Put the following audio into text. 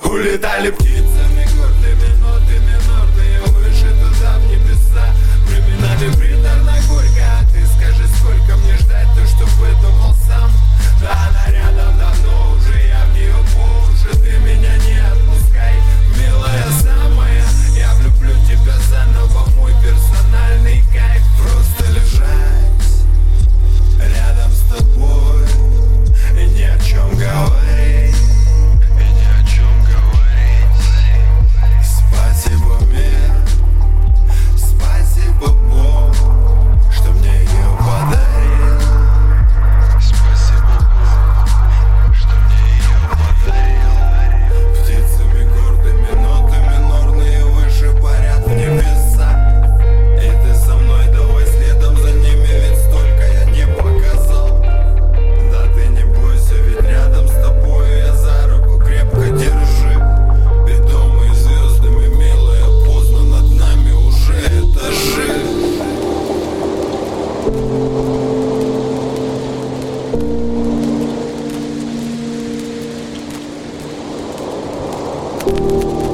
Улетали птицами гордыми, ноты минорные, выше туда в небеса. Временами приторно горько, а ты скажи, сколько мне ждать, то что выдумал сам. Да, она рядом давно уже, я в нее по уши, ты меня не отпускай, милая самая. Я влюблю тебя заново, мой персональный кайф. Просто лежать рядом с тобой и ни о чем говорить. Спасибо, мир, спасибо, Бог, что мне ее подарил. Спасибо, Бог, что мне ее подарил. Птицами гордыми, ноты минорные выше парят в небеса. И ты со мной, давай следом за ними, ведь столько я не показал. Да ты не бойся, ведь рядом с тобой я за руку крепко держи. Ведомые звездами, милая, поздно, над нами уже этажи. Thank